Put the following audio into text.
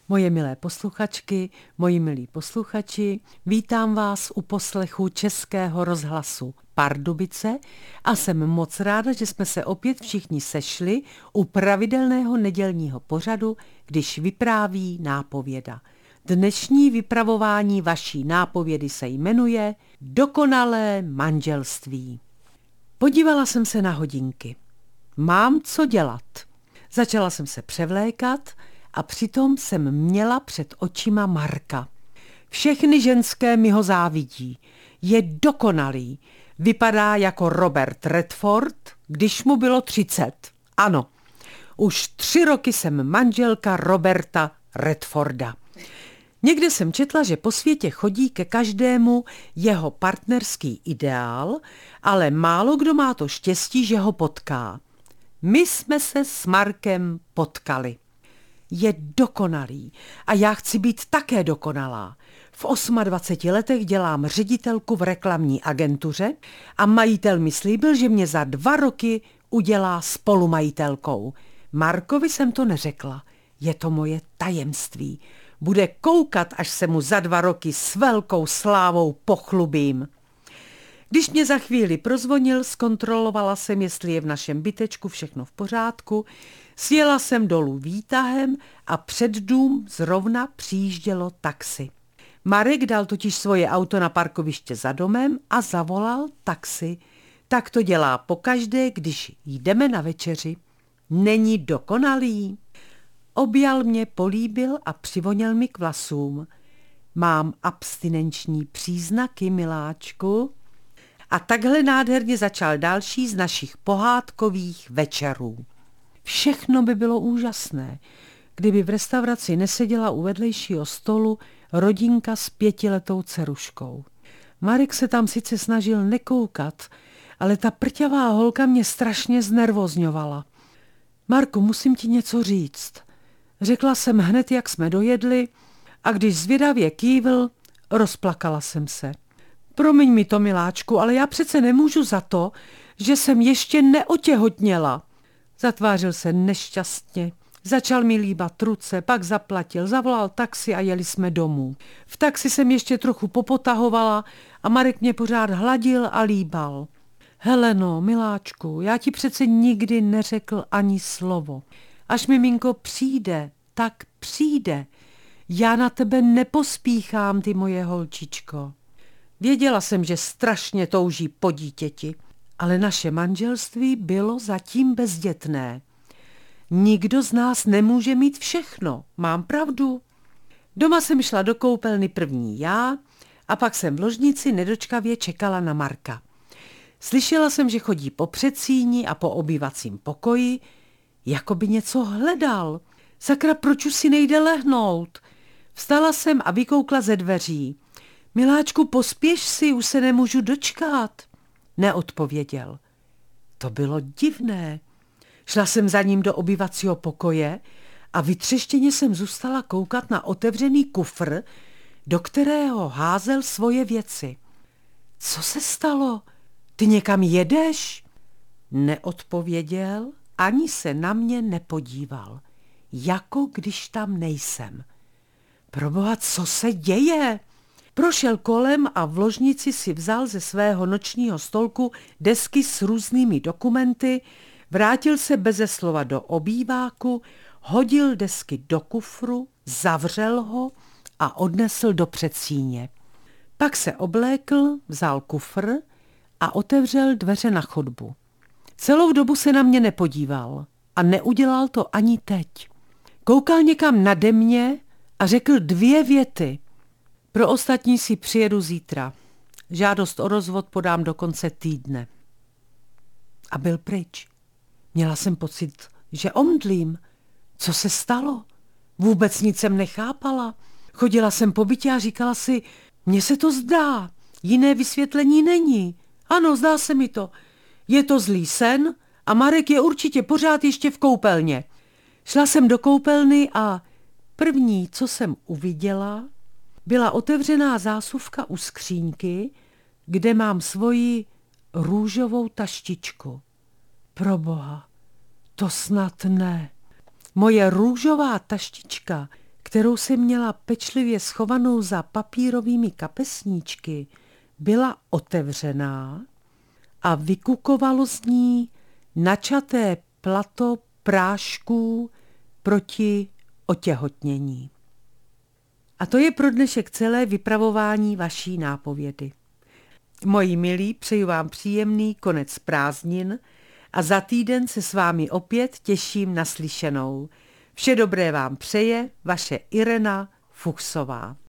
Moje milé posluchačky, moji milí posluchači, vítám vás u poslechu Českého rozhlasu Pardubice a jsem moc ráda, že jsme se opět všichni sešli u pravidelného nedělního pořadu, když vypráví nápověda. Dnešní vypravování vaší nápovědy se jmenuje Dokonalé manželství. Podívala jsem se na hodinky. Mám co dělat. Začala jsem se převlékat a přitom jsem měla před očima Marka. Všechny ženské mi ho závidí. Je dokonalý. Vypadá jako Robert Redford, když mu bylo 30. Ano, už 3 roky jsem manželka Roberta Redforda. Někde jsem četla, že po světě chodí ke každému jeho partnerský ideál, ale málo kdo má to štěstí, že ho potká. My jsme se s Markem potkali. Je dokonalý a já chci být také dokonalá. V 28 letech dělám ředitelku v reklamní agentuře a majitel mi slíbil, že mě za 2 roky udělá spolumajitelkou. Markovi jsem to neřekla. Je to moje tajemství. Bude koukat, až se mu za 2 roky s velkou slávou pochlubím. Když mě za chvíli prozvonil, zkontrolovala jsem, jestli je v našem bytečku všechno v pořádku, sjela jsem dolů výtahem a před dům zrovna přijíždělo taxi. Marek dal totiž svoje auto na parkoviště za domem a zavolal taxi. Tak to dělá pokaždé, když jdeme na večeři. Není dokonalý? Objal mě, políbil a přivoněl mi k vlasům. Mám abstinenční příznaky, miláčku. A takhle nádherně začal další z našich pohádkových večerů. Všechno by bylo úžasné, kdyby v restauraci neseděla u vedlejšího stolu rodinka s 5letou dceruškou. Marek se tam sice snažil nekoukat, ale ta prťavá holka mě strašně znervozňovala. Marku, musím ti něco říct. Řekla jsem hned, jak jsme dojedli, a když zvědavě kývl, rozplakala jsem se. Promiň mi to, miláčku, ale já přece nemůžu za to, že jsem ještě neotěhotněla. Zatvářil se nešťastně, začal mi líbat ruce, pak zaplatil, zavolal taxi a jeli jsme domů. V taxi jsem ještě trochu popotahovala a Marek mě pořád hladil a líbal. Heleno, miláčku, já ti přece nikdy neřekl ani slovo. Až miminko přijde, tak přijde. Já na tebe nepospíchám, ty moje holčičko. Věděla jsem, že strašně touží po dítěti, ale naše manželství bylo zatím bezdětné. Nikdo z nás nemůže mít všechno, mám pravdu. Doma jsem šla do koupelny první já a pak jsem v ložnici nedočkavě čekala na Marka. Slyšela jsem, že chodí po předsíni a po obývacím pokoji, jako by něco hledal. Sakra, proč už si nejde lehnout? Vstala jsem a vykoukla ze dveří. Miláčku, pospěš si, už se nemůžu dočkat. Neodpověděl. To bylo divné. Šla jsem za ním do obývacího pokoje a vytřeštěně jsem zůstala koukat na otevřený kufr, do kterého házel svoje věci. Co se stalo? Ty někam jedeš? Neodpověděl, ani se na mě nepodíval. Jako když tam nejsem. Proboha, co se děje? Prošel kolem a v ložnici si vzal ze svého nočního stolku desky s různými dokumenty, vrátil se beze slova do obýváku, hodil desky do kufru, zavřel ho a odnesl do předsíně. Pak se oblékl, vzal kufr a otevřel dveře na chodbu. Celou dobu se na mě nepodíval a neudělal to ani teď. Koukal někam nade mě a řekl 2 věty. Pro ostatní si přijedu zítra. Žádost o rozvod podám do konce týdne. A byl pryč. Měla jsem pocit, že omdlím. Co se stalo? Vůbec nic jsem nechápala. Chodila jsem po bytě a říkala si, mně se to zdá, jiné vysvětlení není. Ano, zdá se mi to. Je to zlý sen a Marek je určitě pořád ještě v koupelně. Šla jsem do koupelny a první, co jsem uviděla, byla otevřená zásuvka u skříňky, kde mám svoji růžovou taštičku. Proboha, to snad ne. Moje růžová taštička, kterou si měla pečlivě schovanou za papírovými kapesníčky, byla otevřená a vykukovalo z ní načaté plato prášků proti otěhotnění. A to je pro dnešek celé vypravování vaší nápovědy. Moji milí, přeju vám příjemný konec prázdnin a za týden se s vámi opět těším na slyšenou. Vše dobré vám přeje vaše Irena Fuchsová.